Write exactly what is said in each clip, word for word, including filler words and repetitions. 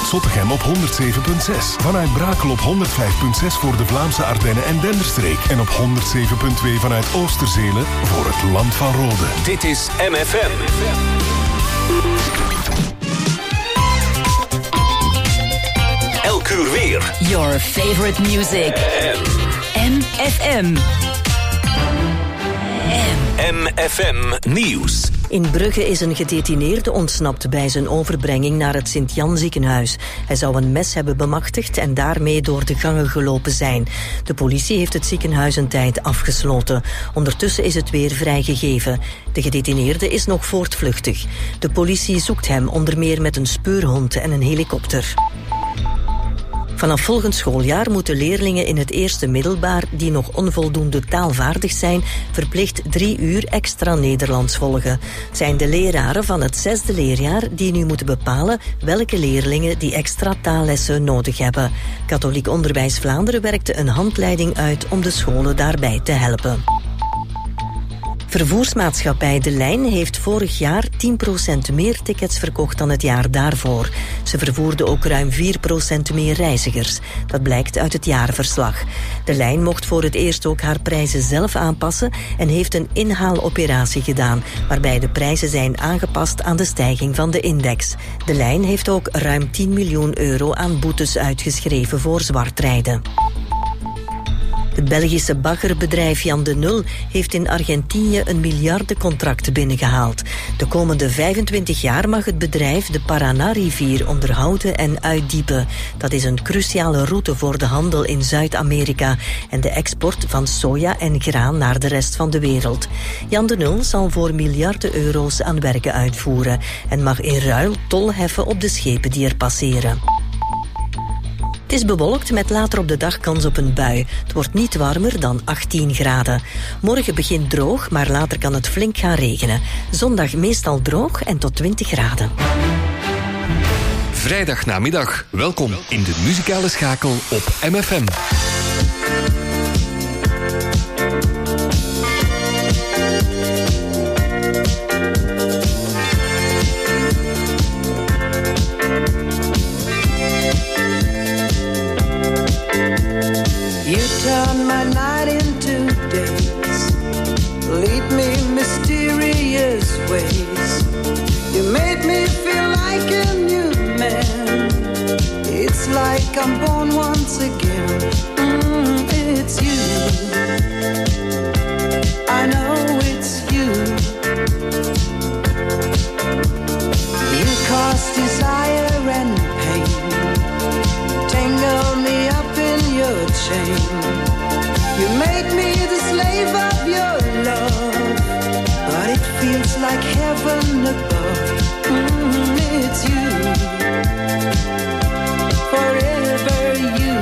Zottegem op honderd zeven komma zes. Vanuit Brakel op honderd vijf komma zes voor de Vlaamse Ardennen en Denderstreek. En op honderd zeven komma twee vanuit Oosterzelen voor het Land van Rode. Dit is M F M. Elk uur weer. Your favorite music. M F M. M F M Nieuws. In Brugge is een gedetineerde ontsnapt bij zijn overbrenging naar het Sint-Jan ziekenhuis. Hij zou een mes hebben bemachtigd en daarmee door de gangen gelopen zijn. De politie heeft het ziekenhuis een tijd afgesloten. Ondertussen is het weer vrijgegeven. De gedetineerde is nog voortvluchtig. De politie zoekt hem onder meer met een speurhond en een helikopter. Vanaf volgend schooljaar moeten leerlingen in het eerste middelbaar die nog onvoldoende taalvaardig zijn, verplicht drie uur extra Nederlands volgen. Het zijn de leraren van het zesde leerjaar die nu moeten bepalen welke leerlingen die extra taallessen nodig hebben. Katholiek Onderwijs Vlaanderen werkte een handleiding uit om de scholen daarbij te helpen. Vervoersmaatschappij De Lijn heeft vorig jaar tien procent meer tickets verkocht dan het jaar daarvoor. Ze vervoerde ook ruim vier procent meer reizigers. Dat blijkt uit het jaarverslag. De Lijn mocht voor het eerst ook haar prijzen zelf aanpassen en heeft een inhaaloperatie gedaan, waarbij de prijzen zijn aangepast aan de stijging van de index. De Lijn heeft ook ruim tien miljoen euro aan boetes uitgeschreven voor zwartrijden. Het Belgische baggerbedrijf Jan de Nul heeft in Argentinië een miljardencontract binnengehaald. De komende vijfentwintig jaar mag het bedrijf de Paraná-rivier onderhouden en uitdiepen. Dat is een cruciale route voor de handel in Zuid-Amerika en de export van soja en graan naar de rest van de wereld. Jan de Nul zal voor miljarden euro's aan werken uitvoeren en mag in ruil tol heffen op de schepen die er passeren. Het is bewolkt met later op de dag kans op een bui. Het wordt niet warmer dan achttien graden. Morgen begint droog, maar later kan het flink gaan regenen. Zondag meestal droog en tot twintig graden. Vrijdagnamiddag. Welkom in de muzikale schakel op M F M. You turn my night into days, lead me mysterious ways. You made me feel like a new man. It's like I'm born once again. Mm, it's you. I know it's you. You cause desire and pain, tangle me up in your chain. You make me the slave of your love, but it feels like heaven above. Mm, it's you, forever you.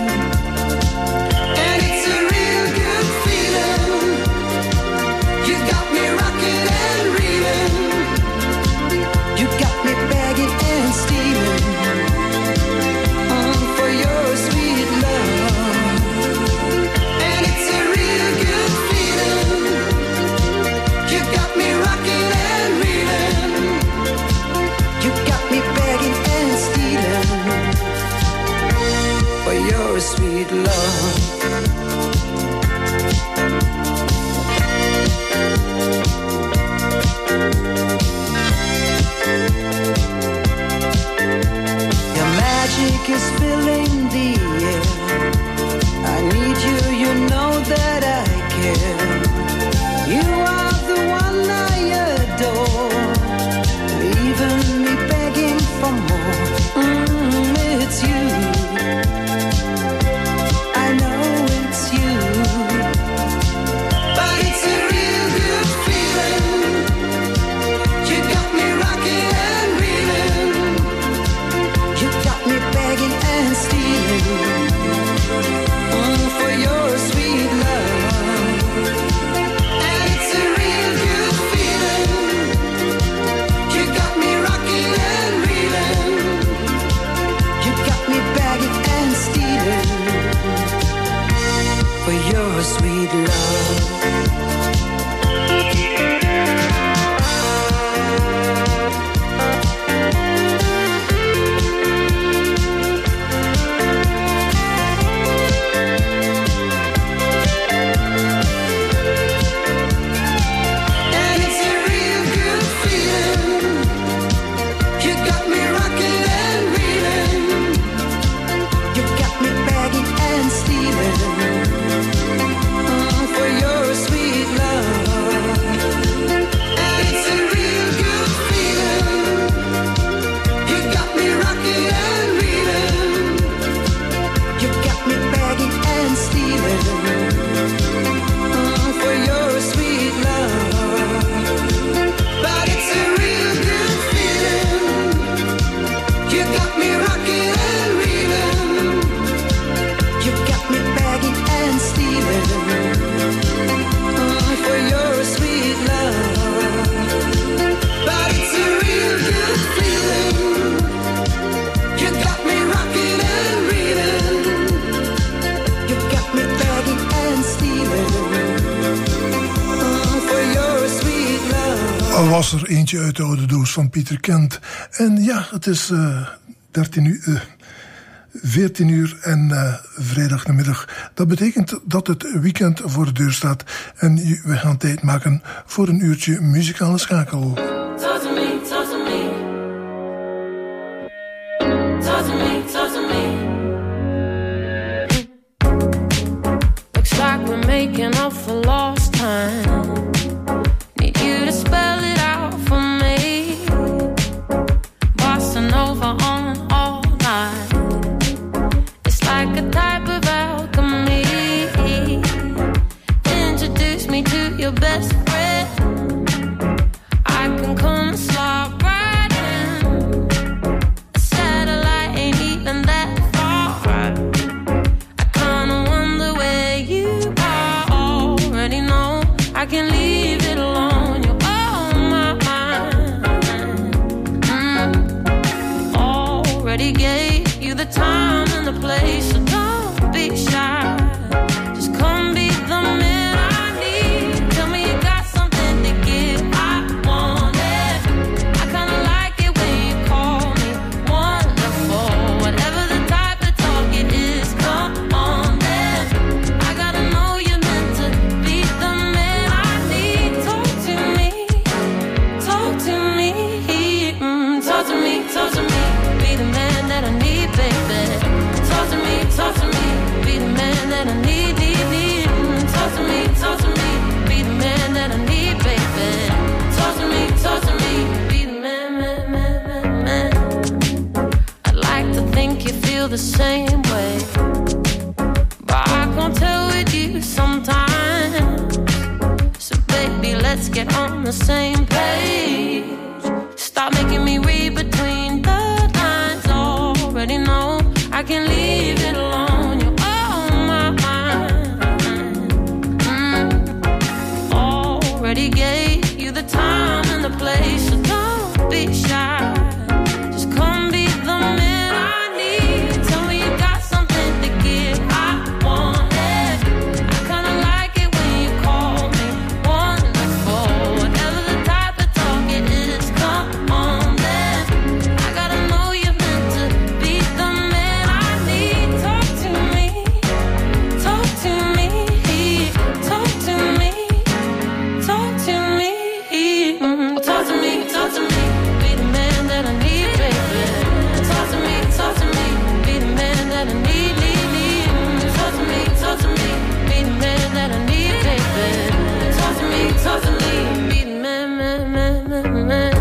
And it's a real good feeling. You got me rocking and reeling. You got me begging and stealing. For your sweet love. And it's a real good feeling. You got me rocking and reeling. You got me begging and stealing. For your sweet love. Your magic is filling the air. I need you, you know that I care. You are the one I adore, leaving me begging for more. Mm, it's you. I was er eentje uit de oude doos van Pieter Kent. En ja, het is uh, dertien uur, uh, veertien uur en uh, vrijdagmiddag. Dat betekent dat het weekend voor de deur staat. En we gaan tijd maken voor een uurtje muzikale schakel. Talk to me, talk to me. Talk to me, talk to me. Looks like we're making up for lost time. Need you to spell it out for me. Bossing over on all night. It's like a type of alchemy. Introduce me to your best friend. I can come and slide right in. A satellite ain't even that far. I kinda wonder where you are. Already know I can leave it alone. You're on my mind. Mm. Already gave you the time and the place, so don't be shy. Just come be the man I need. Tell me you got something to give. I want it. I kinda like it when you call me wonderful. Whatever the type of talk it is, come on then. I gotta know you're meant to be the man I need. Talk to me, talk to me, mm, talk to me, talk to me. Be the man that I need, baby. Talk to me, talk to me. Be the man that I need, need, need. Mm, talk to me, talk to me. Be the man that I need, baby. Talk to me, talk to me. Be the man, man, man, man, man. I'd like to think you feel the same way, but I can't tell with you sometimes. So baby, let's get on the same page. Stop making me read between the lines. Already know I can leave it alone. You're on my mind. Mm. Already gave you the time and the place, so don't be shy. Just come be the man I need. Tell me you got something to give. I want it. I kinda like it when you call me wonderful. Whatever the type of talk it is, come on then. I gotta know you're meant to be the man I need. Talk to me, talk to me, talk to me, talk to me, mm, talk to me, talk to me. Be the man that I need, baby. Talk to me, talk to me. Be the man that I need, need, need. Mm, talk to me, talk to me. Be the man that I need, baby. Talk to me, talk to me. Be the man, man, man, man, man.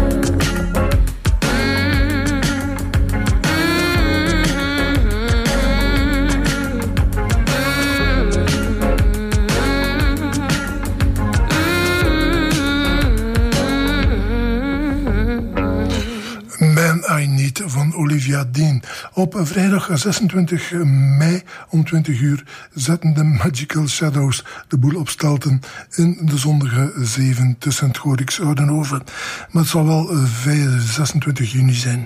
Man I Need van Olivia Dean. Op vrijdag zesentwintig mei om twintig uur zetten de Magical Shadows de boel op stelten in de zondige zeven tussen het Goorix Oudenhoven. Maar het zal wel zesentwintig juni zijn.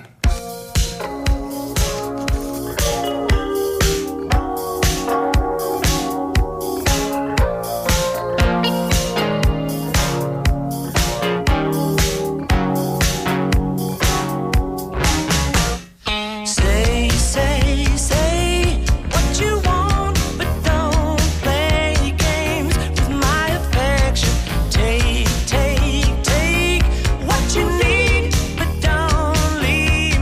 Say, say, say what you want, but don't play games with my affection. Take, take, take what you need, but don't leave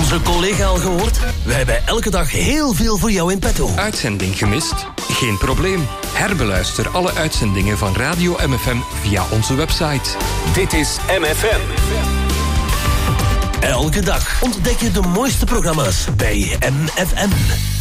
onze collega al gehoord? Wij hebben elke dag heel veel voor jou in petto. Uitzending gemist? Geen probleem. Herbeluister alle uitzendingen van Radio M F M via onze website. Dit is M F M. Elke dag ontdek je de mooiste programma's bij M F M.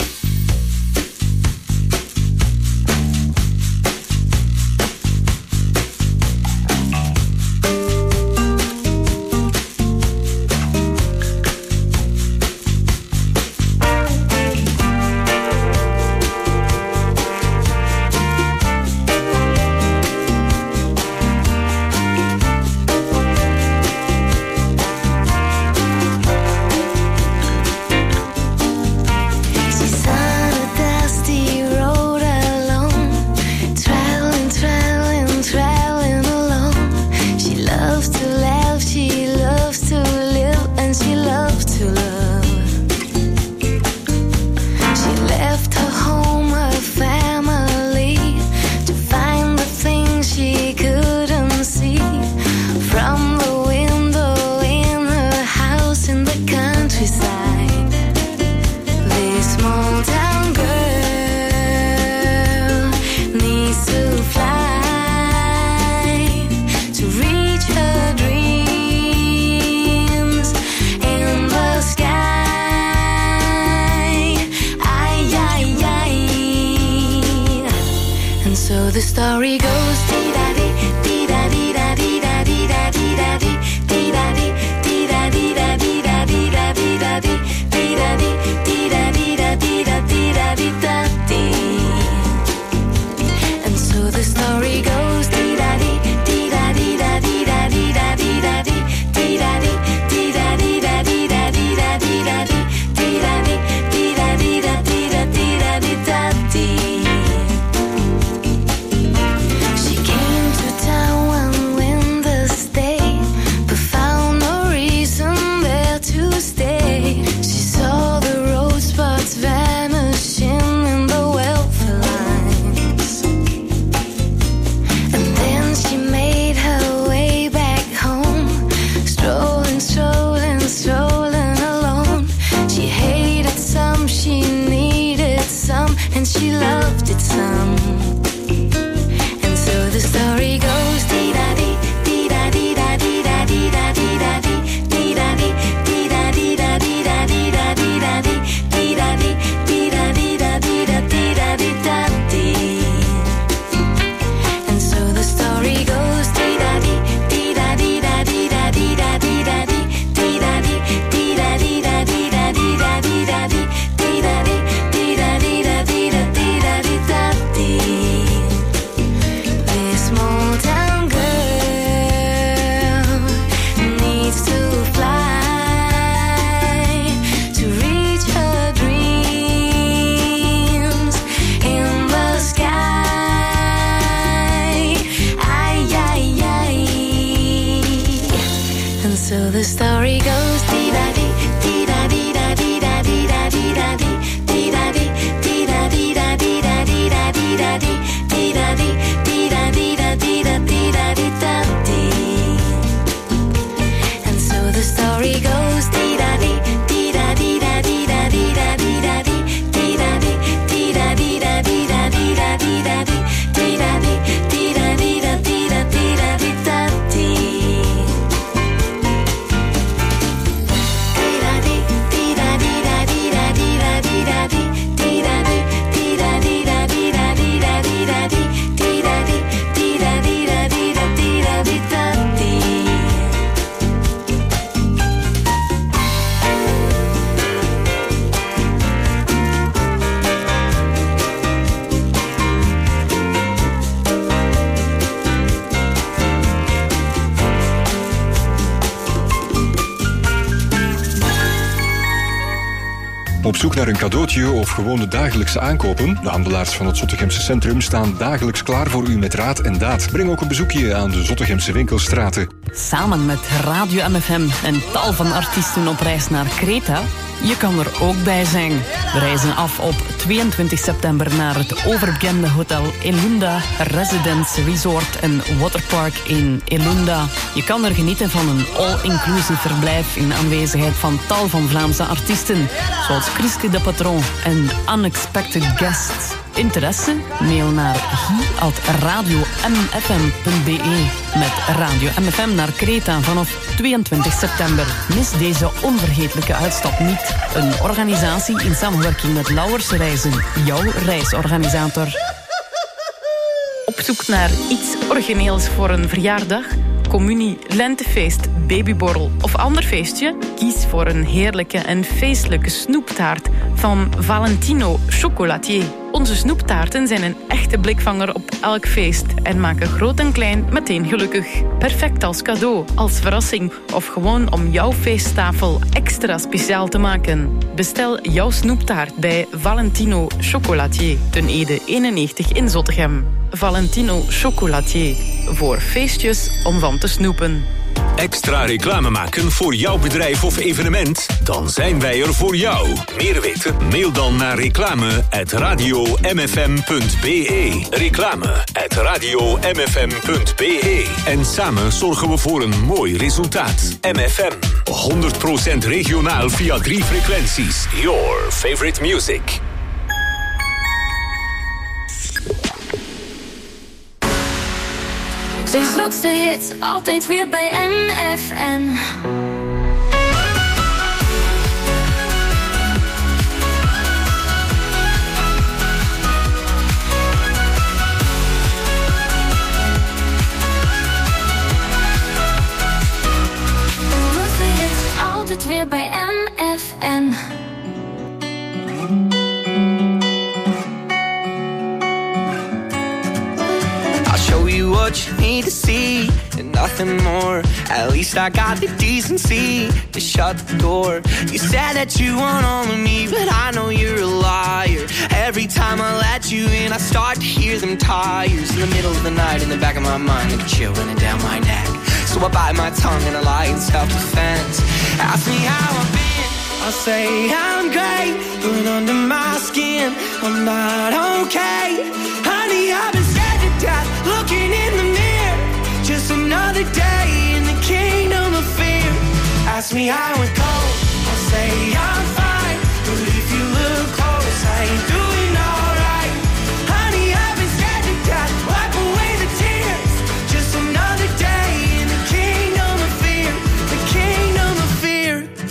Op zoek naar een cadeautje of gewoon de dagelijkse aankopen? De handelaars van het Zottegemse Centrum staan dagelijks klaar voor u met raad en daad. Breng ook een bezoekje aan de Zottegemse winkelstraten. Samen met Radio M F M en tal van artiesten op reis naar Kreta je kan er ook bij zijn. We reizen af op tweeëntwintig september naar het overbekende hotel Elunda Residence Resort en Waterpark in Elunda. Je kan er genieten van een all-inclusive verblijf in aanwezigheid van tal van Vlaamse artiesten, zoals Christy de Patron en Unexpected Guests. Interesse? Mail naar guy at radio m f m punt b e met Radio M F M naar Kreta vanaf tweeëntwintig september. Mis deze onvergetelijke uitstap niet. Een organisatie in samenwerking met Lauwers Reizen, jouw reisorganisator. Op zoek naar iets origineels voor een verjaardag? Communie, lentefeest, babyborrel of ander feestje? Kies voor een heerlijke en feestelijke snoeptaart van Valentino Chocolatier. Onze snoeptaarten zijn een echte blikvanger op elk feest en maken groot en klein meteen gelukkig. Perfect als cadeau, als verrassing of gewoon om jouw feesttafel extra speciaal te maken. Bestel jouw snoeptaart bij Valentino Chocolatier, ten Ede eenennegentig in Zottegem. Valentino Chocolatier, voor feestjes om van te snoepen. Extra reclame maken voor jouw bedrijf of evenement? Dan zijn wij er voor jou. Meer weten? Mail dan naar reclame at radio m f m punt b e. Reclame at radio m f m punt b e. En samen zorgen we voor een mooi resultaat. M F M, honderd procent regionaal via drie frequenties. Your favorite music. Zijn grootste hits, altijd weer bij M F M. Zijn grootste hits, altijd weer bij M F M. What you need to see and nothing more. At least I got the decency to shut the door. You said that you want all of me, but I know you're a liar. Every time I let you in, I start to hear them tires in the middle of the night. In the back of my mind, like a chill running down my neck. So I bite my tongue and I lie in self-defense. Ask me how I've been, I'll say I'm great, but under my skin I'm not okay. Honey, I've been scared to death, looking in the mirror. Just another day in the kingdom of fear. Ask me how it goes, I'll say I'm fine, but if you look close, I ain't doing alright. Honey, I've been scared to death, wipe away the tears. Just another day in the kingdom of fear, the kingdom of fear.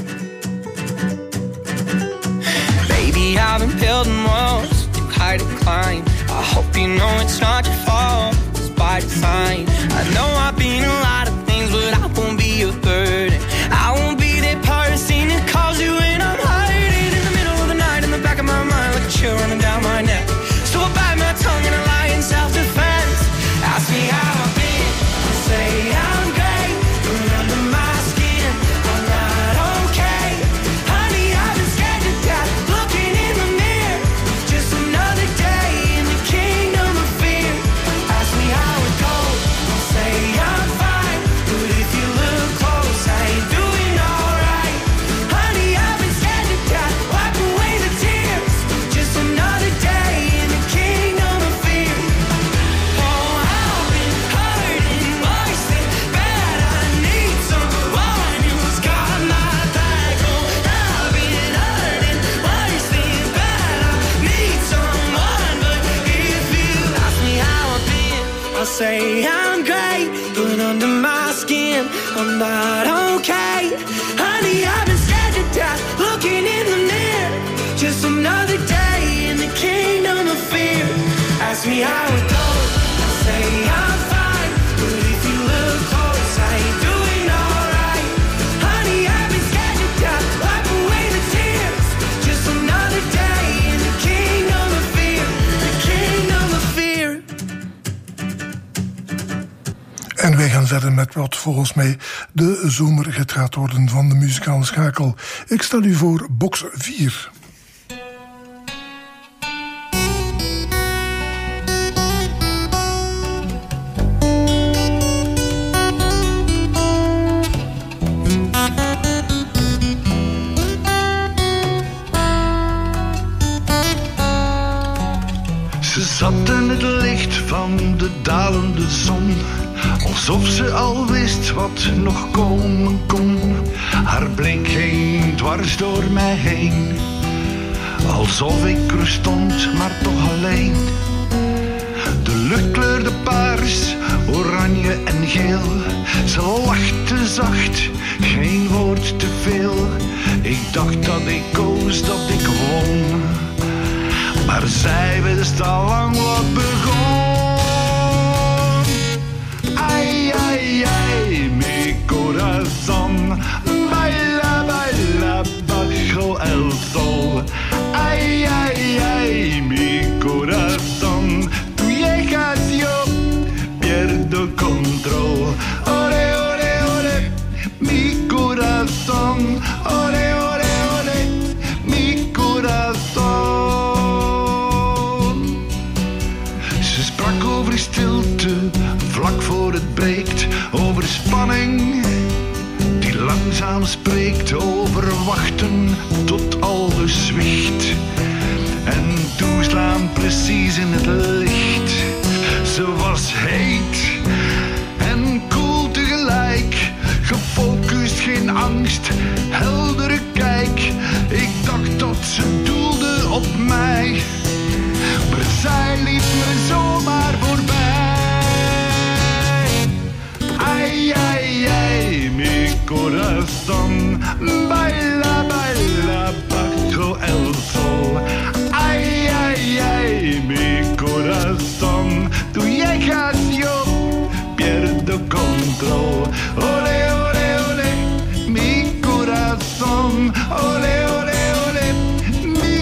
Baby, I've been building walls too high to climb. I hope you know it's not your fault, it's by design. I know I've been a lot of things, but I won't be a burden. I won't be that person that calls you when I'm hurting. In the middle of the night, in the back of my mind, like a chill running down my neck. So I bite my tongue and I lie in self-defense. Ask me how I've been, I say I'm great, but under my skin I'm not okay. Honey, I've been scared to death, looking in the mirror. Just another day in the kingdom of fear. Ask me how it goes, I'll say I'm fine, but if you look close, I ain't doing alright. Honey, I've been scared to death, wipe away the tears. Just another day in the kingdom of fear. Oh, I've been hurting worse than bad. I need someone who's got my back. Oh, I've been hurting worse than bad. I need someone, but if you ask me how I've been, I'll say I'm great, but under my skin I'm not okay. Honey, I've been scared to death, looking in the mirror. Just another day in the kingdom of fear. Ask me how it goes, I'll say I'm fine, but if you look close, I ain't doing alright. Honey, I've been scared to death, wipe away the tears. Just another day in the kingdom of fear, the kingdom of fear. En wij gaan verder met wat volgens mij de zomer gaat worden van de muzikale schakel. Ik stel u voor box vier. zat in het licht van de dalende zon, alsof ze al wist wat nog komen kon. Haar blik ging dwars door mij heen, alsof ik er stond, maar toch alleen. De lucht kleurde paars, oranje en geel. Ze lachte zacht, geen woord te veel. Ik dacht dat ik koos, dat ik won, maar zij wist al lang wat begon. Ay, ay, ay, mi corazón baila, baila bajo el sol. Ay, ay, ay, mi corazón, tú llegas, yo pierdo control. Ore, ore, ore, mi corazón, ore, ore, ore, mi corazón. Ze sprak over stilte, vlak voor het breekt, over spanning die langzaam spreekt, over wachten tot alles zwicht en toeslaan precies in het licht. Ze was heet en koel tegelijk, gefocust, geen angst, heldere kijk. Ik dacht dat ze doelde op mij, maar zij liep me zomaar voorbij. Ay, ay, ay, mi corazón baila, baila bajo el sol. Ay, ay, ay, mi corazón, tú llegas, yo pierdo control. Ole, ole, ole, mi corazón, ole, ole, ole, mi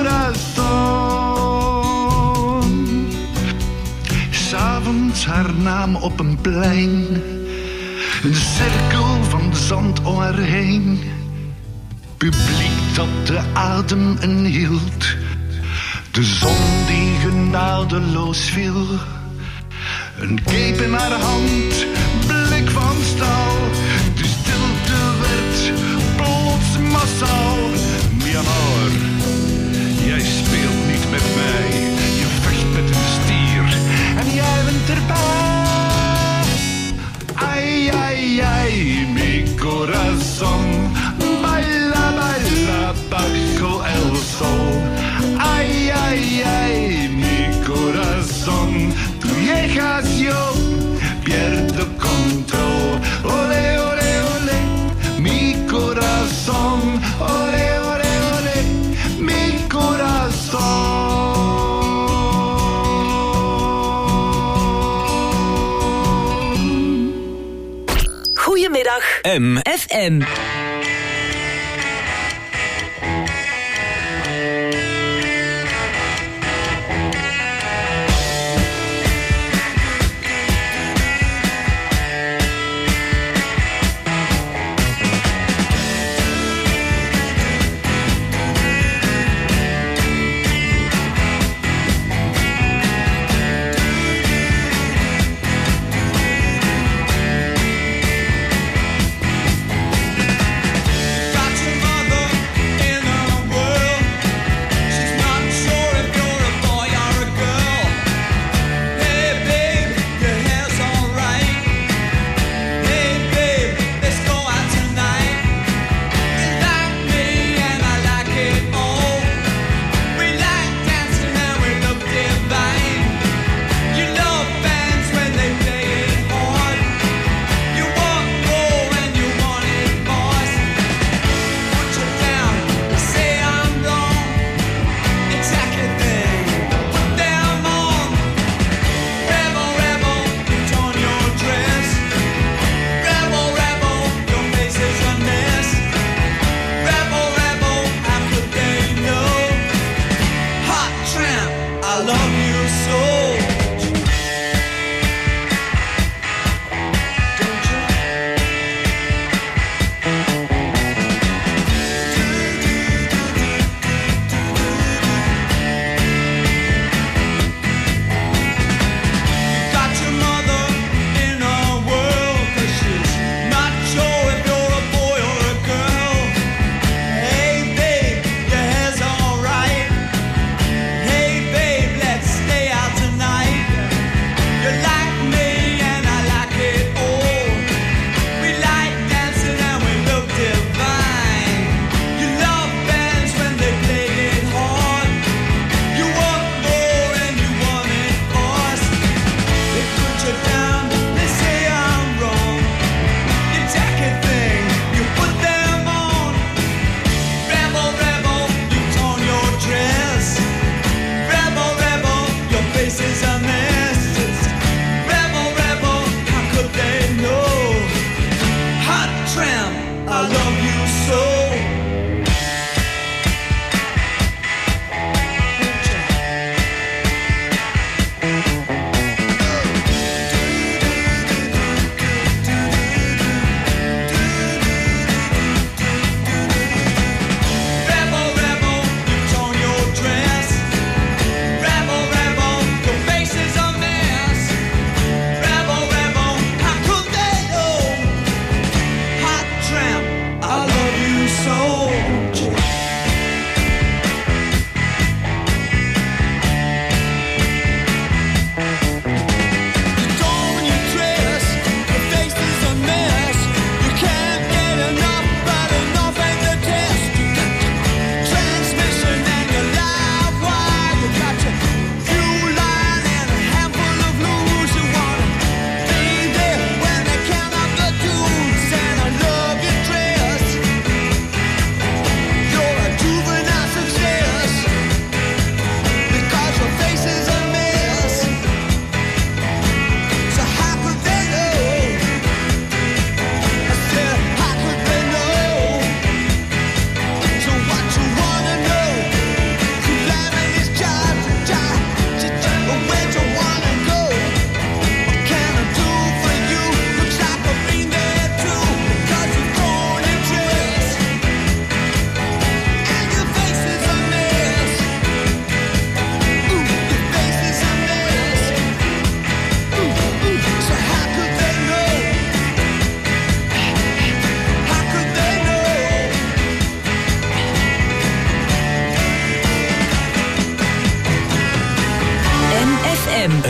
corazón. 'S Avonds haar naam op een plein, een cirkel van zand om haar heen. Publiek dat de adem inhield, de zon die genadeloos viel. Een cape in haar hand, blik van staal. De stilte werd plots massaal. Mi amor, jij speelt niet met mij. Je vecht met een stier en jij bent erbij. Ay, ay, ay, mi corazón baila, baila bajo el sol. Ay, ay, ay, mi corazón, tú llegas, yo pierdo control. Ole, ole, ole, mi corazón, ole, ole, ole, mi corazón. Goedemiddag, M. F M.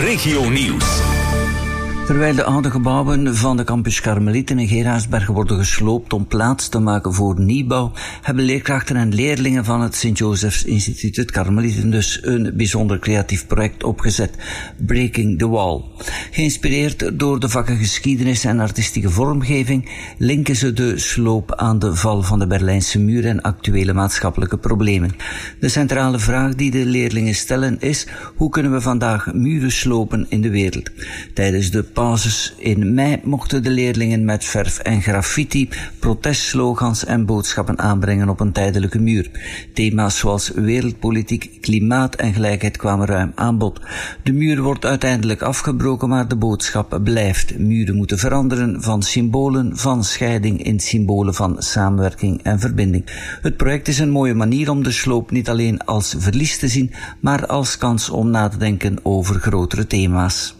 Regio Nieuws. Terwijl de oude gebouwen van de campus Karmelieten in Geraardsberg worden gesloopt om plaats te maken voor nieuwbouw, hebben leerkrachten en leerlingen van het Sint-Josephs Instituut, het Karmelieten, dus een bijzonder creatief project opgezet, Breaking the Wall. Geïnspireerd door de vakken geschiedenis en artistieke vormgeving, linken ze de sloop aan de val van de Berlijnse muur en actuele maatschappelijke problemen. De centrale vraag die de leerlingen stellen is: hoe kunnen we vandaag muren slopen in de wereld? Tijdens de pauses in mei mochten de leerlingen met verf en graffiti protestslogans en boodschappen aanbrengen op een tijdelijke muur. Thema's zoals wereldpolitiek, klimaat en gelijkheid kwamen ruim aan bod. De muur wordt uiteindelijk afgebroken, maar de boodschap blijft. Muren moeten veranderen van symbolen van scheiding in symbolen van samenwerking en verbinding. Het project is een mooie manier om de sloop niet alleen als verlies te zien, maar als kans om na te denken over grotere thema's.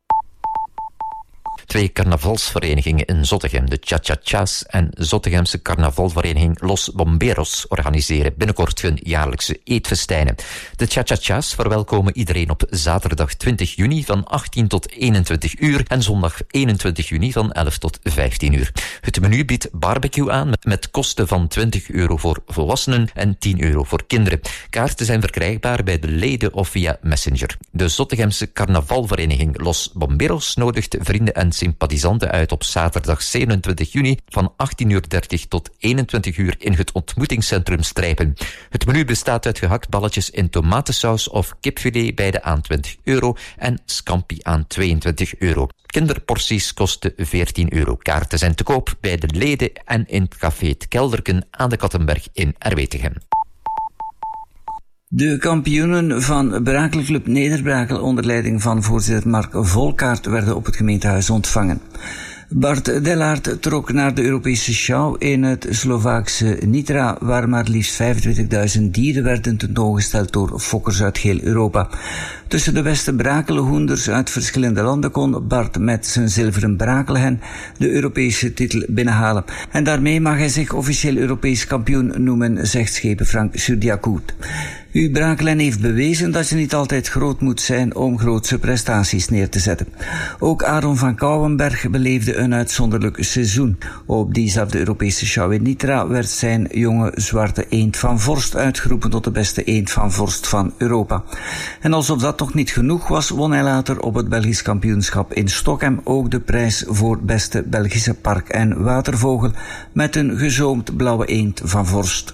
Twee carnavalsverenigingen in Zottegem, de Cha-Cha-Cha's en Zottegemse carnavalvereniging Los Bomberos, organiseren binnenkort hun jaarlijkse eetfestijnen. De Cha-Cha-Cha's verwelkomen iedereen op zaterdag twintig juni van achttien tot eenentwintig uur en zondag eenentwintig juni van elf tot vijftien uur. Het menu biedt barbecue aan met, met kosten van twintig euro voor volwassenen en tien euro voor kinderen. Kaarten zijn verkrijgbaar bij de leden of via Messenger. De Zottegemse carnavalvereniging Los Bomberos nodigt vrienden en sympathisanten uit op zaterdag zevenentwintig juni van achttien uur dertig tot eenentwintig uur in het ontmoetingscentrum Strijpen. Het menu bestaat uit gehaktballetjes in tomatensaus of kipfilet beide aan twintig euro en scampi aan tweeëntwintig euro. Kinderporties kosten veertien euro. Kaarten zijn te koop bij de leden en in het café Het Kelderken aan de Kattenberg in Erwetegem. De kampioenen van Brakelclub Neder-Brakel onder leiding van voorzitter Mark Volkaert werden op het gemeentehuis ontvangen. Bart Dellaert trok naar de Europese show in het Slovaakse Nitra, waar maar liefst vijfentwintigduizend dieren werden tentoongesteld door fokkers uit heel Europa. Tussen de beste brakelhoenders uit verschillende landen kon Bart met zijn zilveren brakelhen de Europese titel binnenhalen. En daarmee mag hij zich officieel Europees kampioen noemen, zegt schepen Frank Surdiakout. Uw brakelhen heeft bewezen dat je niet altijd groot moet zijn om grootse prestaties neer te zetten. Ook Aaron van Kouwenberg beleefde een uitzonderlijk seizoen. Op diezelfde Europese show in Nitra werd zijn jonge zwarte eend van Vorst uitgeroepen tot de beste eend van Vorst van Europa. En alsof dat nog niet genoeg was, won hij later op het Belgisch kampioenschap in Stockholm ook de prijs voor beste Belgische park- en watervogel met een gezoomd blauwe eend van Vorst.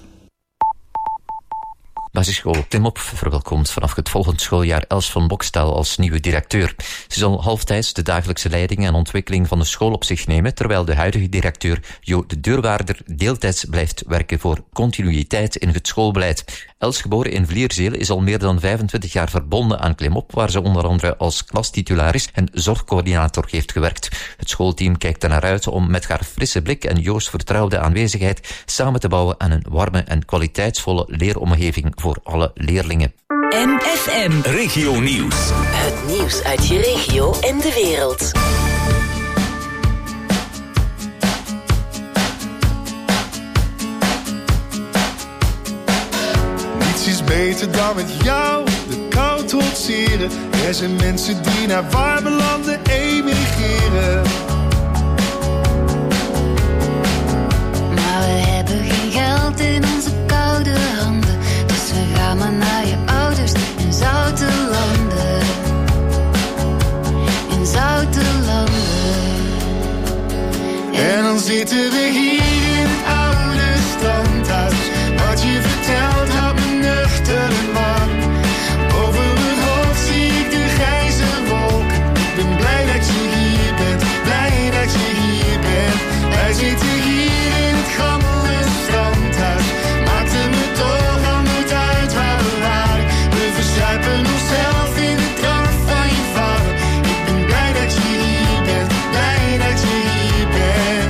Basisschool Klimop verwelkomt vanaf het volgend schooljaar Els van Bokstel als nieuwe directeur. Ze zal halftijds de dagelijkse leiding en ontwikkeling van de school op zich nemen, terwijl de huidige directeur Jo de Deurwaarder deeltijds blijft werken voor continuïteit in het schoolbeleid. Els, geboren in Vlierzele, is al meer dan vijfentwintig jaar verbonden aan Klimop, waar ze onder andere als klastitularis en zorgcoördinator heeft gewerkt. Het schoolteam kijkt er naar uit om met haar frisse blik en Jo's vertrouwde aanwezigheid samen te bouwen aan een warme en kwaliteitsvolle leeromgeving voor alle leerlingen. M F M Regio Nieuws. Het nieuws uit je regio en de wereld. Niets is beter dan met jou de kou trotseren. Er zijn mensen die naar warme landen emigreren. Maar we hebben geen geld in onze koude handen, dus we gaan maar naar je ouders in zoute landen. In zoute landen. En dan zitten we hier in het oude standhuis. Wat je vertelt houdt me nuchter, man. Over mijn hoofd zie ik de grijze wolken. Ik ben blij dat je hier bent, blij dat je hier bent. Wij zitten hier in het gammele standhuis. Maakte me toch al nooit uit waar we waren. We verzuipen onszelf in de drank van je vader. Ik ben blij dat je hier bent, blij dat je hier bent.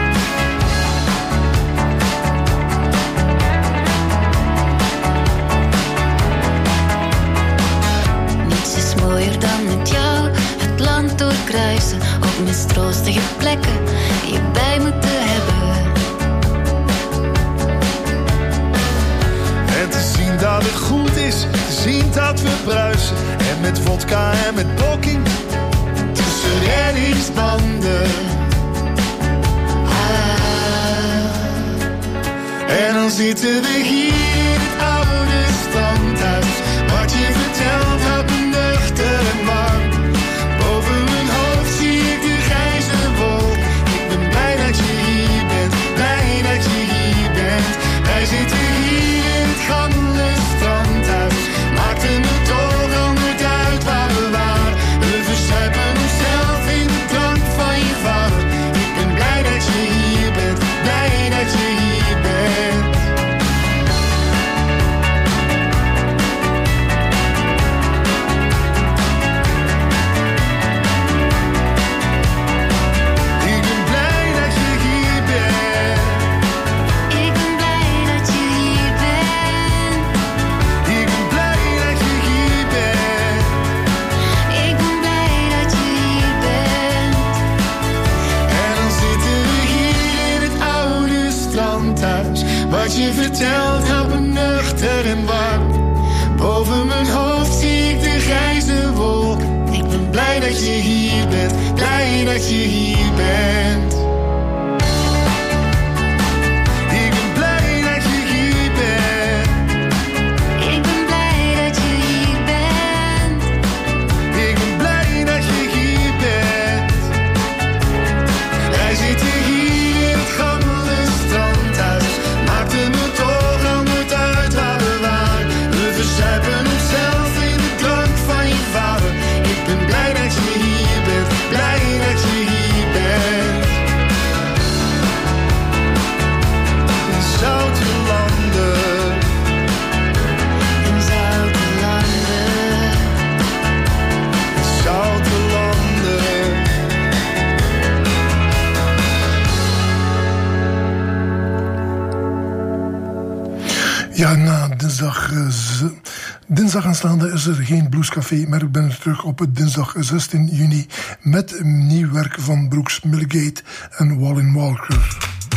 Niets is mooier dan met jou het land doorkruisen, op mistroostige plekken je bij moeten hebben. Het is zien dat het goed is, te zien dat we bruisen. En met vodka en met blokking tussen reddingsbanden. Ah. En dan zitten we hier in het oude standhuis. Wat je vertelt houdt me nuchter en warm. Boven mijn hoofd zie ik de grijze wolk. Ik ben blij dat je hier bent, blij dat je hier bent. Wij zitten hier in het gammele strandhuis. Maakt er me toch al niet uit waar we waren. We verzuipen onszelf in de drank van je vader. Ik ben blij dat je hier bent, blij dat je hier bent. Wat je vertelt houdt me nuchter en warm. Boven mijn hoofd zie ik de grijze wolk. Ik ben blij dat je hier bent, blij dat je hier bent. Ik ben blij dat je hier bent. Ik ben blij dat je hier bent. Ik ben blij dat je hier bent. Wij zitten hier in het gammele strandhuis. Maakt er me toch al nooit uit waar we waren. We verzuipen onszelf in de drank van je vader. Ik ben blij dat je hier bent, blij dat je hier bent. In zoute landen, in zoute landen, in zoute landen. Ja, na dinsdag, uh, z- dinsdag aanstaande is er geen bluescafé, maar ik ben er terug op het dinsdag zestien juni met nieuw werk van Brooks Milligate en Wallin Walker.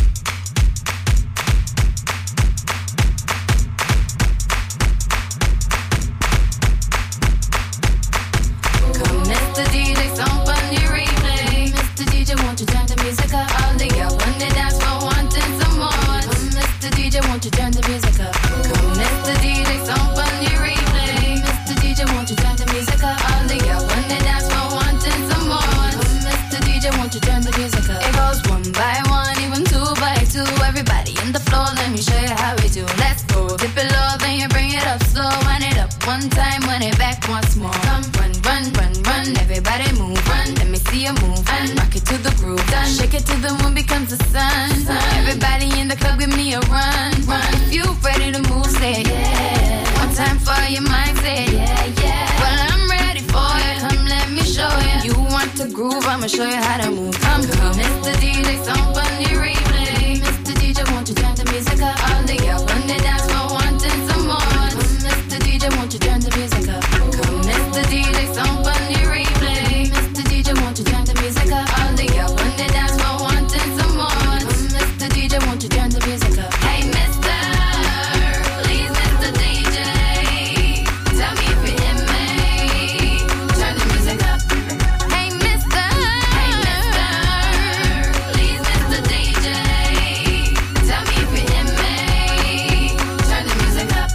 Come, mister D J, some funny replay. mister D J, won't you turn the music up? All the girls on the dance floor wanting some more. Come, mister D J, won't you turn the music up? Come, mister D J, some funny replay. mister D J, won't you turn the music up? All the girls on the dance floor wanting some more. Come, mister D J, won't you turn the music up? It goes one by one, even two by two. Everybody in the floor, let me show you how we do. Let's go, dip it low, then you bring it up slow. Wind it up one time, wind it back once more. Come, run, run, run, run, everybody move, run. Let me see you move, and rock it to the groove. Done. Shake it till the moon becomes the sun. sun. Everybody in the club, give me a run, run. If you ready to move, say yeah. One time for your mind, say yeah, yeah. Well, I'm ready for it. Come, let me show you. You want to groove, I'ma show you how to move. Come, come, mister D J, some funny replay. mister D J, won't you turn the music up? All the girls on the dance floor wanting some more. mister D J, won't you turn the music up? Come, mister D J, some funny replay. mister D J, won't you turn the music up? All the girls on the dance floor wanting some more. mister D J, won't you turn the music up? Hey, mister, please, mister D J, tell me if you hear me. Turn the music up. Hey, mister, hey, mister, please, mister D J, tell me if you hear me. Turn the music up.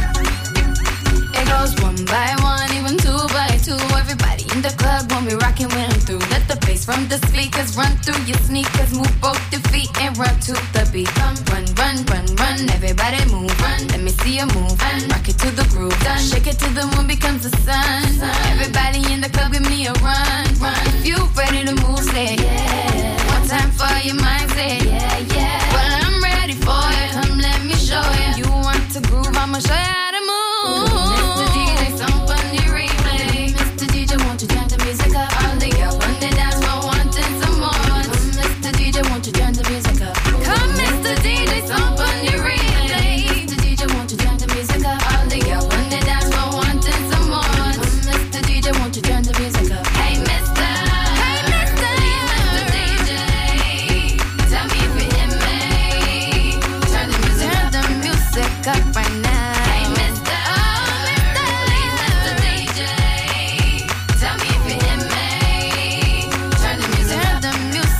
It goes one by one, even two by two. Everybody in the club when we rockin' when I'm through. Let the bass from the speakers run through your sneakers. Move both your feet and run to the beat. Come, run, run, run, run. Everybody move, run. Let me see you move, and rock it to the groove. Done. Shake it till the moon becomes the sun. sun. Everybody in the club, give me a run, run. If you ready to move, say yeah. One time for your mind, say yeah, yeah. Well, I'm ready for it. Come, let me show you. You want to groove, I'ma show you how to move. mister D J, some funny replay. mister D J, won't you turn the music up? All the girls on the dance floor wanting some more. mister D J, won't you turn the music up? Come, mister D J, some funny replay. mister D J, won't you turn the music up? All the girls on the dance floor wanting some more. mister D J, won't you turn the music up? Hey, mister, hey, mister, please, mister D J,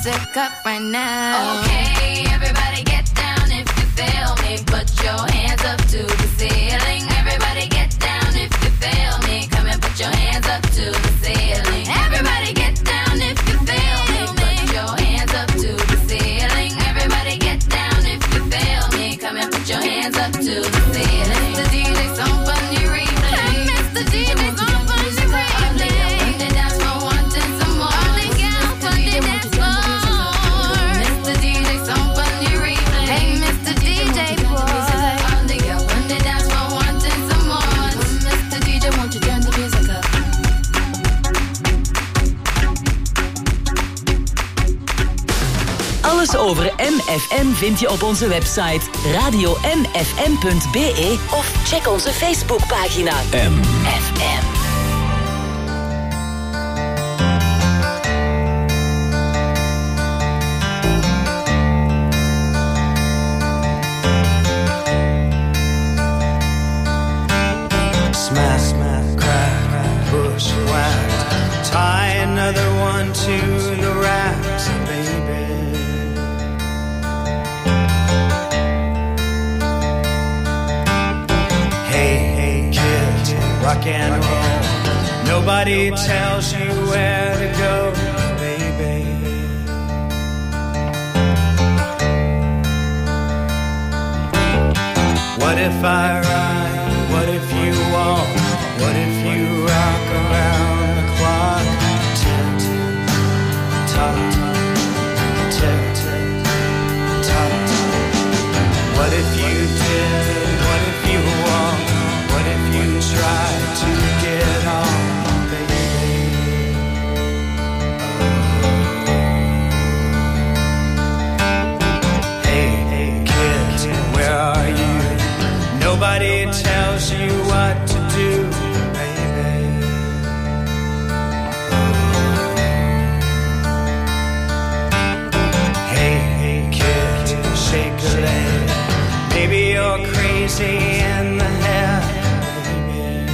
music up right now. Okay, everybody get down if you feel me. Put your hands up to the ceiling. Everybody get down if you feel me. Come and put your hands up to the ceiling. Everybody get down if you feel me. Put your hands up to the ceiling. Everybody get down if you feel me. Come and put your hands up to the ceiling. Mister D J, some funny replay. Mister D J, some funny replay. On the dance floor, wanting some more. All the girls on the dance floor. Mister D J, some funny replay. Hey, Mister D J boy. All the girls on the dance floor, wanting some more. Mister D J, won't you turn the music up? Alles over M F M vind je op onze website radio m f m punt b e of check onze Facebookpagina M F M. Smash, smash, crack, push, whack. Tie another one to the racks, baby. Hey, hey, kid, rock and roll. Nobody tells you where to go, baby. What if I ride? What if you walk? What if you rock around the clock? Tick, tock, tick, tock. What if you did? What if you walk? What if you tried to get on, baby? Hey, hey, kid, where are you? Nobody tells you what to do, baby. Hey, hey, kid, shake a leg. Maybe you're crazy in the head, baby.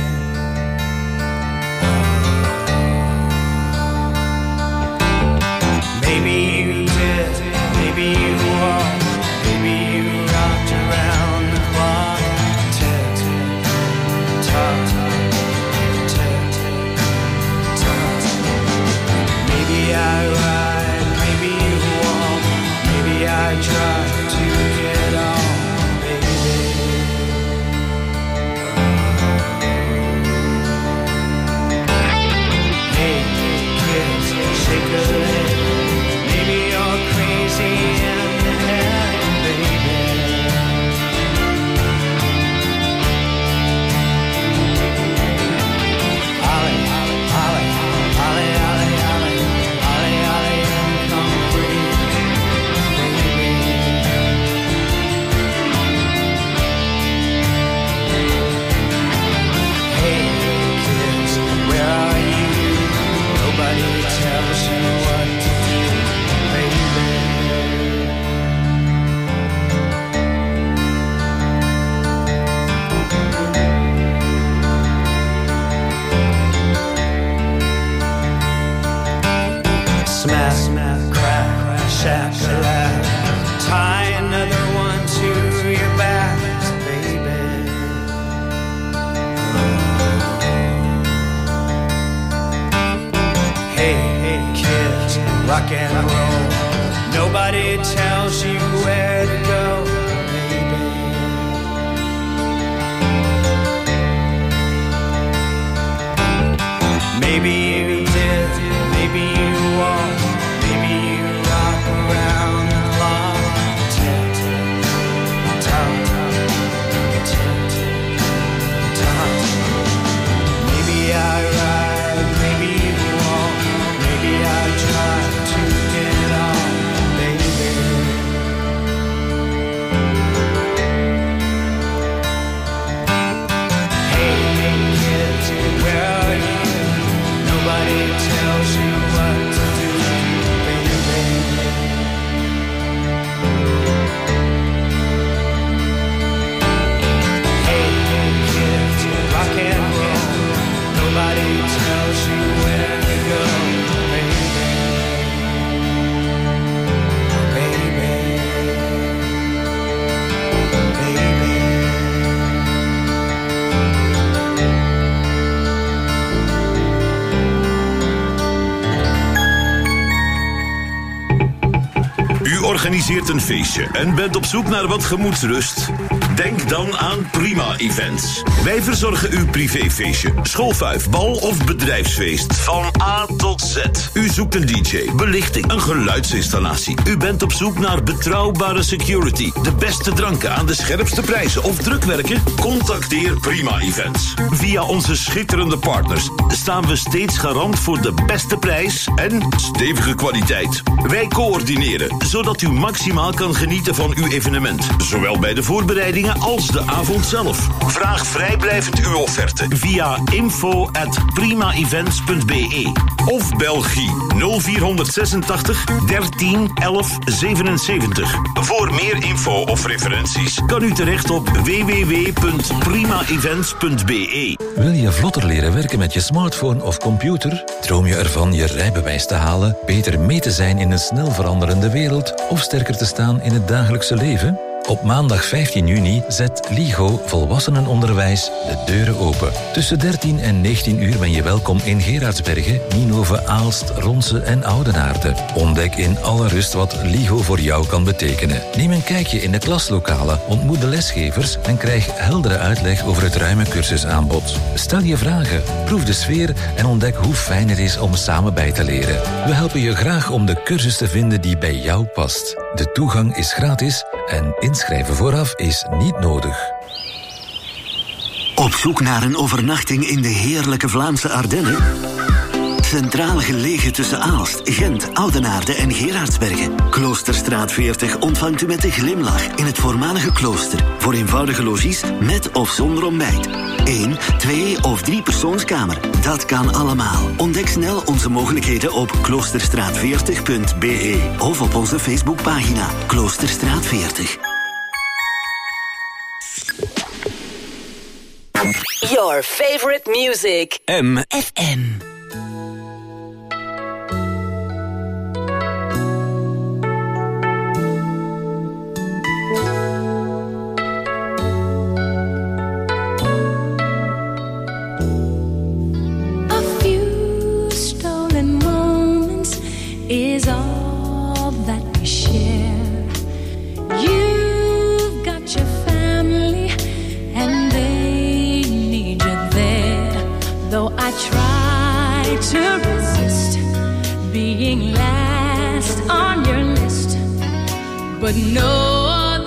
Maybe you did, maybe you walked, maybe you rocked around the clock. Maybe I ride, maybe you walk, maybe I try to get on, baby. Hey, kids, shake a leg. Maybe you're crazy in the head, baby. Ollie, Ollie, Ollie, Ollie, Ollie, Ollie, Ollie, Ollie, and come free, baby. Hey, kids, where are you? Nobody tells you what to do, baby. Smash, smash, crack, shack-a-lack. Tie another one to your back, baby. Hey, hey, kids, rock and roll. Nobody tells you where to go, baby. Maybe you did, maybe you walk, maybe you rock around the clock. Tick, tock, tick, tock. Maybe I ride, maybe you walk, maybe I try to get on, baby. Hey, hey, kids, where are you? Nobody tells you what U organiseert een feestje en bent op zoek naar wat gemoedsrust? Denk dan aan Prima Events. Wij verzorgen uw privéfeestje, schoolfuif, bal of bedrijfsfeest. Van A tot Z. U zoekt een D J, belichting, een geluidsinstallatie. U bent op zoek naar betrouwbare security, de beste dranken aan de scherpste prijzen of drukwerken? Contacteer Prima Events. Via onze schitterende partners staan we steeds garant voor de beste prijs en stevige kwaliteit. Wij coördineren, zodat u maximaal kan genieten van uw evenement. Zowel bij de voorbereidingen als de avond zelf. Vraag vrijblijvend uw offerte via info at primaevents punt b e of Belgie nul vier zesentachtig dertien elf zevenenzeventig. Voor meer info of referenties kan u terecht op w w w punt primaevents punt b e. Wil je vlotter leren werken met je smartphone of computer? Droom je ervan je rijbewijs te halen, beter mee te zijn in een snel veranderende wereld of sterker te staan in het dagelijkse leven? Op maandag vijftien juni zet LIGO Volwassenenonderwijs de deuren open. Tussen dertien en negentien uur ben je welkom in Gerardsbergen, Nienhoven, Aalst, Ronse en Oudenaarde. Ontdek in alle rust wat LIGO voor jou kan betekenen. Neem een kijkje in de klaslokalen, ontmoet de lesgevers en krijg heldere uitleg over het ruime cursusaanbod. Stel je vragen, proef de sfeer en ontdek hoe fijn het is om samen bij te leren. We helpen je graag om de cursus te vinden die bij jou past. De toegang is gratis en inschrijven vooraf is niet nodig. Op zoek naar een overnachting in de heerlijke Vlaamse Ardennen? Centraal gelegen tussen Aalst, Gent, Oudenaarde en Gerardsbergen. Kloosterstraat veertig ontvangt u met een glimlach in het voormalige klooster. Voor eenvoudige logies met of zonder ontbijt. Eén, twee of drie persoonskamer. Dat kan allemaal. Ontdek snel onze mogelijkheden op kloosterstraat veertig punt b e of op onze Facebookpagina Kloosterstraat veertig. Your favorite music. M. F M. Is all that we share. You've got your family and they need you there. Though I try to resist being last on your list, but no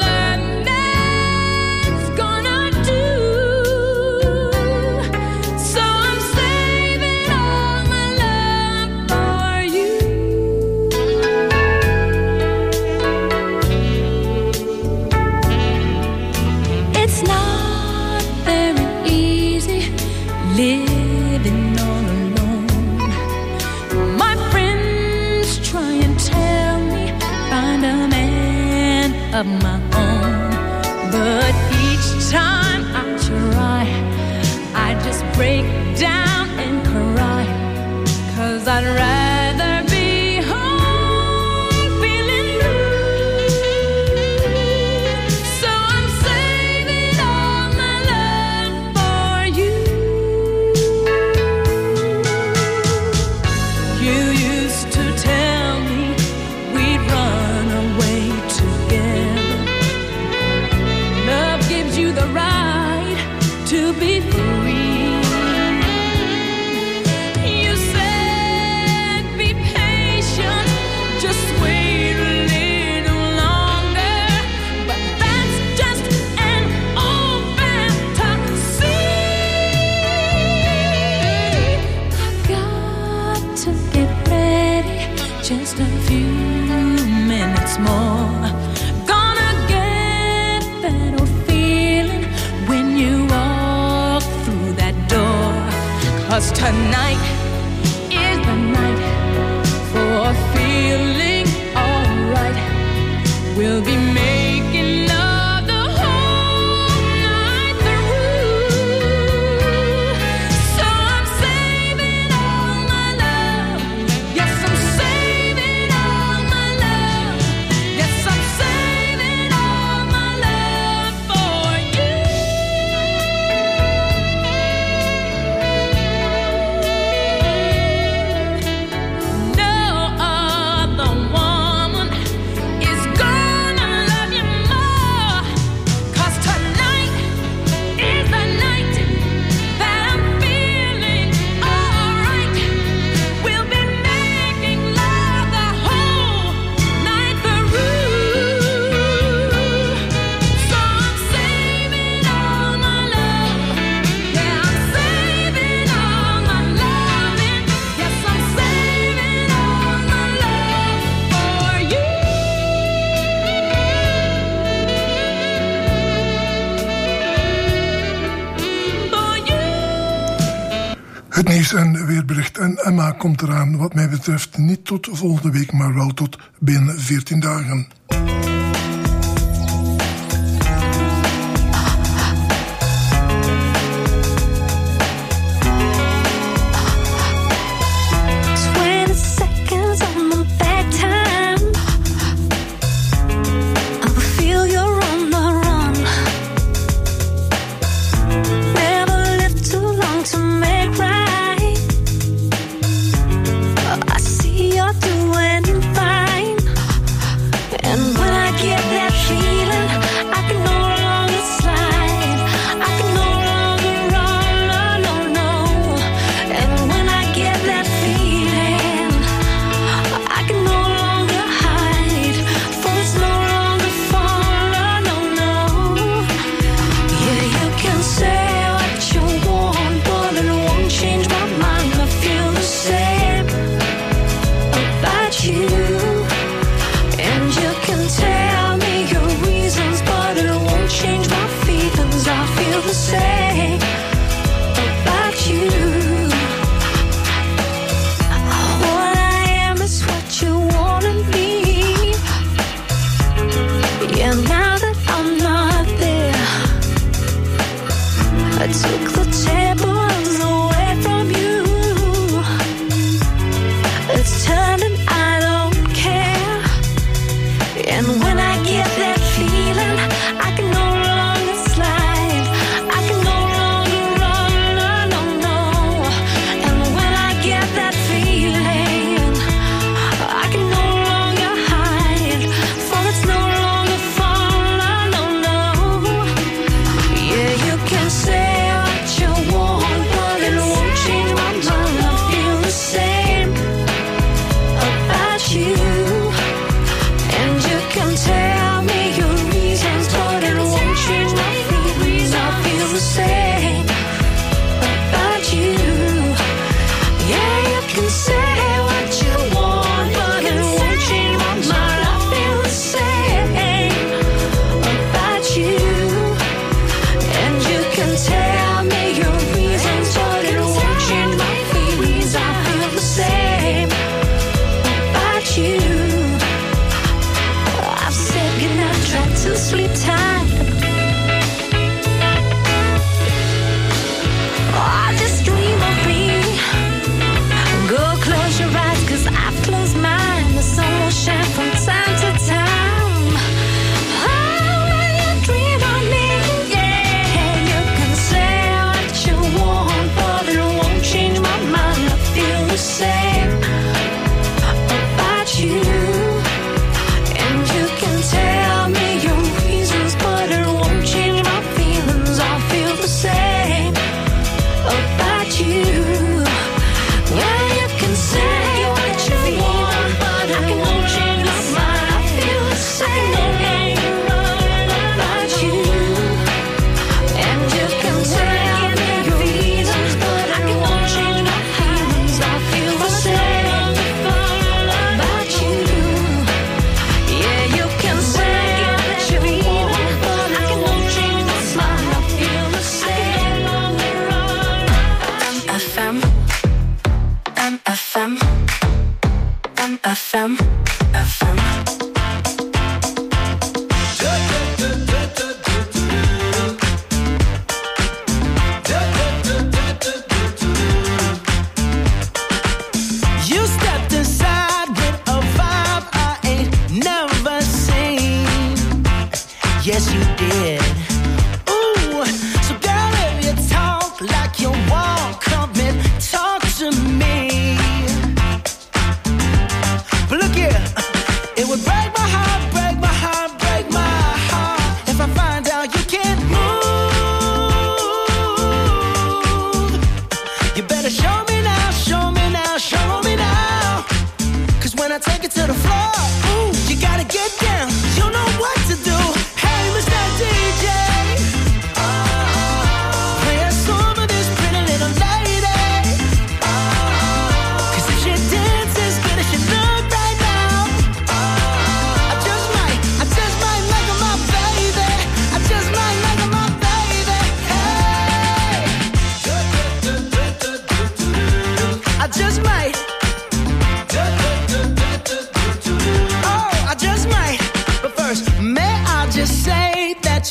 of my own, but each time I try, I just break down and cry, 'cause I'd rather be home feeling blue. So I'm saving all my love for you. You used to tell me we'd run away together. You the right to be free. You said be patient, just wait a little longer, but that's just an old fantasy. I've got to get ready, just a few minutes more. Cause tonight is the night for feeling alright. We'll be making love the whole night through. So I'm saving all my love. Yes, I'm saving all my love. Yes, I'm saving all my love for you. Het nieuws en weerbericht. En Emma komt eraan, wat mij betreft, niet tot volgende week, maar wel tot binnen veertien dagen.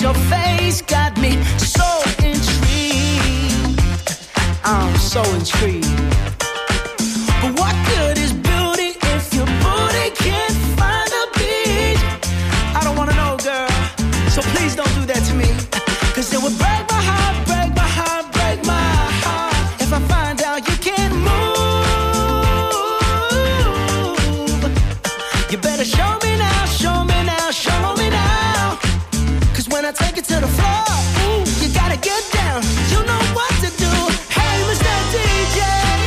your face got me so intrigued. I'm so intrigued. But what good is beauty if your booty can't find a beat? I don't wanna know, girl, so please don't do that to me. Cause it would break my heart, break my heart, break my heart if I find out you can't move. You better show me now, show me now, show me now. Cause when I take it to the floor, ooh, you gotta get down. You know what to do. Hey, Mister D J,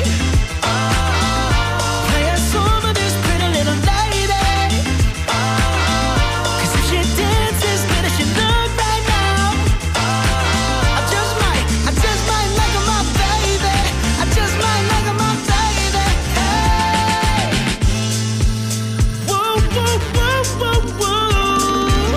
play a song for this pretty little lady. Cause if she dances good as she look right now, I just might, I just might make her my baby. I just might make her my baby. Hey, whoa, whoa, whoa, whoa, whoa.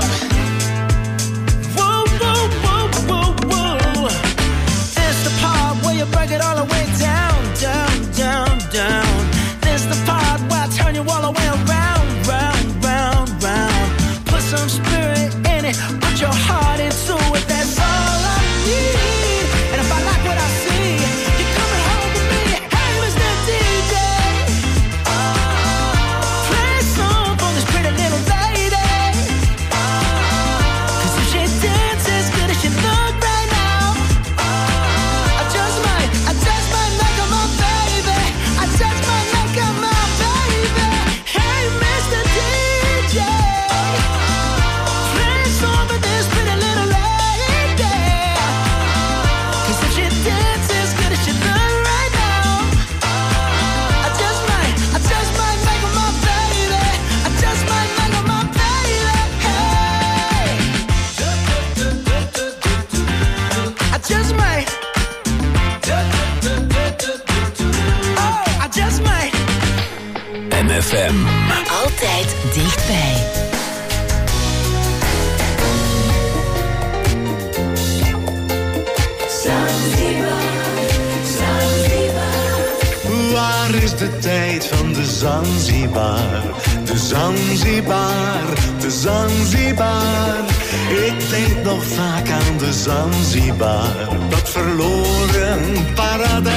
Whoa, whoa, whoa, whoa, whoa. It's the part where you break it all the way down, down, down, down. This the part where I turn you all the way around, round, round, round. Put some spirit in it, put your heart into it. That's all I need. And if I like what I see, you're coming home with me. Hey, Mister D J, play a song for this pretty little lady. Cause if she dances good as she look right now, I just might, I just might make her my baby. I just might make her my baby. Hey, Mister D J, play a song for this pretty little lady. Cause if she dances good as she look right now, I just might, I just might make her my baby. I just might make her my baby. Hey, I just might. Oh, I just might. M F M. Altijd dichtbij. Waar is de tijd van de Zanzibar? De Zanzibar, de Zanzibar. Ik denk nog vaak aan de Zanzibar, dat verloren paradijs.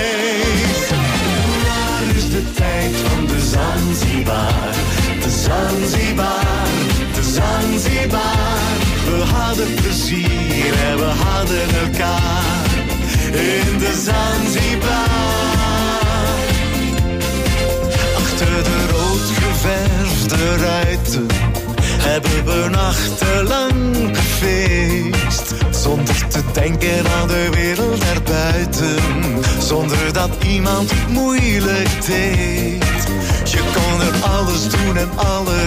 Waar is de tijd van de Zanzibar? De Zanzibar, de Zanzibar. We hadden plezier en we hadden elkaar in de Zanzibar. Achter de rood geverfde ruiten hebben we nachtenlang gefeest. Zonder te denken aan de wereld erbuiten, zonder dat iemand moeilijk deed. Je kon er alles doen en alles